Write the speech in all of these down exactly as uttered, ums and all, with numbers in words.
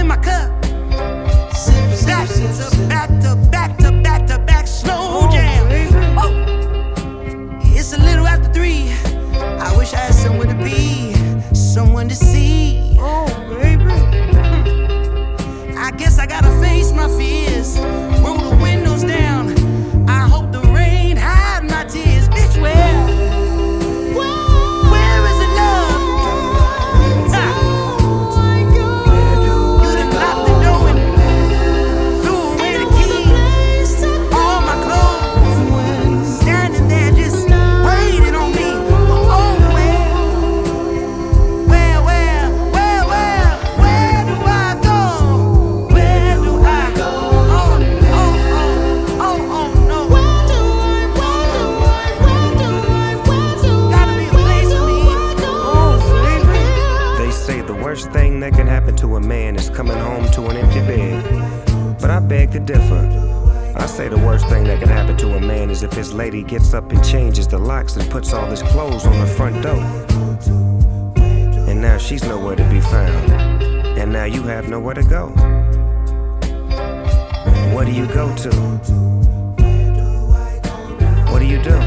in my cup. Back to back to back to back to back slow jam. Oh. It's a little after three. I wish I had somewhere to be, someone to see. Oh, baby. I guess I gotta face my fears. Roll the windows down. I hope the rain hide my tears. Bitch, where? Where is the love? Ha. You done locked the door and threw away the key. All my clothes standing there just waiting on me. Oh, where? Where, where, where, where, where do I go? Where do I go? Oh, oh, oh, oh, oh, no. Where do I, where do I, where do I, where do I, gotta be a place for me. Oh, baby. They say the worst thing that can happen to a man is coming home to an empty bed. But I beg to differ. I say the worst thing that can happen to a man is if his lady gets up and changes the locks and puts all his clothes on the front door. And now she's nowhere to be found. And now you have nowhere to go. What do you go to? What do you do?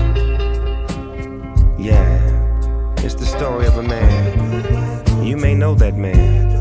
Yeah, it's the story of a man. You may know that man.